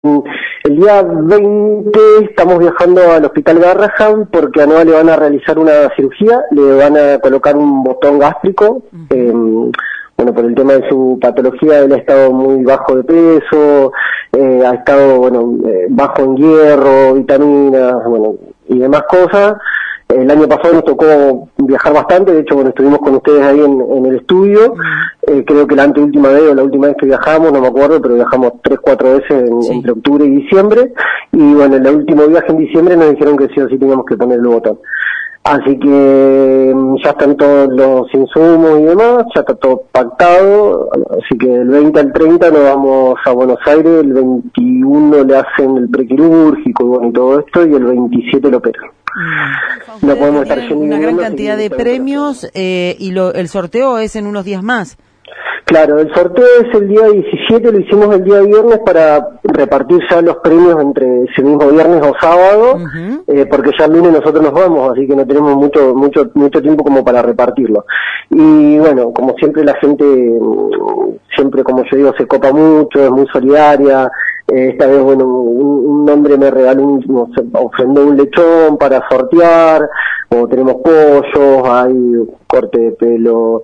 El día 20 estamos viajando al Hospital Garrahan porque a Noah le van a realizar una cirugía, le van a colocar un botón gástrico. Bueno, por el tema de su patología, él ha estado muy bajo de peso, ha estado, bajo en hierro, vitaminas, y demás cosas. El año pasado nos tocó viajar bastante, de hecho, estuvimos con ustedes ahí en el estudio. Creo que la anteúltima vez o la última vez que viajamos, no me acuerdo, pero viajamos 3-4 veces entre octubre y diciembre. Y bueno, en el último viaje en diciembre nos dijeron que sí o sí teníamos que poner el botón. Así que ya están todos los insumos y demás, ya está todo pactado, así que del 20 al 30 nos vamos a Buenos Aires, el 21 le hacen el prequirúrgico y todo esto, y el 27 lo operan. No podemos estar yendo una gran cantidad de premios y el sorteo es en unos días más. Claro, el sorteo es el día 17, lo hicimos el día viernes para repartir ya los premios entre ese mismo viernes o sábado, porque ya el lunes nosotros nos vamos, así que no tenemos mucho tiempo como para repartirlo. Y bueno, como siempre la gente, siempre como yo digo, se copa mucho, es muy solidaria. Esta vez, un hombre me regaló ofrendó un lechón para sortear, como tenemos pollos, hay corte de pelo,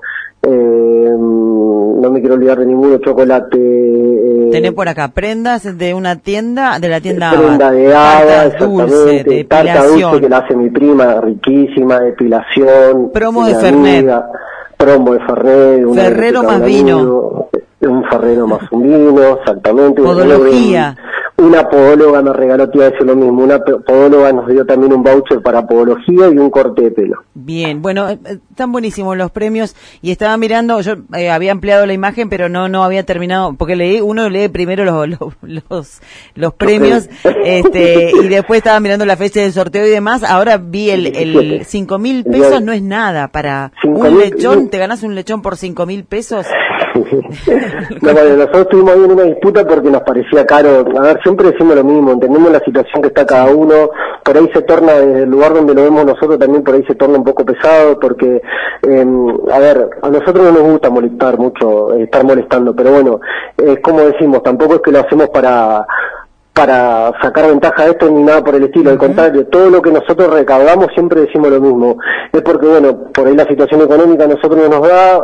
no me quiero olvidar de ninguno, chocolate. Tenés por acá prendas de una tienda, de la tienda prenda de hada, exactamente, dulce, tarta dulce que la hace mi prima, riquísima, depilación. Promo de Fernet. Promo de Fernet. Ferrero más vino. Un Ferrero más un vino, exactamente. Podología. Una podóloga me regaló, te iba a decir lo mismo, una podóloga nos dio también un voucher para podología y un corte de pelo. Bien, bueno, están buenísimos los premios y estaba mirando, yo había ampliado la imagen pero no había terminado, porque uno lee primero los premios, y después estaba mirando la fecha del sorteo y demás. Ahora vi el 5.000 pesos, no es nada para un lechón, te ganas un lechón por 5.000 pesos. Nosotros estuvimos ahí en una disputa porque nos parecía caro. A ver, siempre decimos lo mismo, entendemos la situación que está cada uno, por ahí se torna, desde el lugar donde lo vemos nosotros también por ahí se torna un poco pesado, porque a ver, a nosotros no nos gusta molestar mucho, estar molestando, pero bueno, es como decimos, tampoco es que lo hacemos para sacar ventaja de esto ni nada por el estilo, al contrario, todo lo que nosotros recaudamos siempre decimos lo mismo, es porque por ahí la situación económica a nosotros no nos da,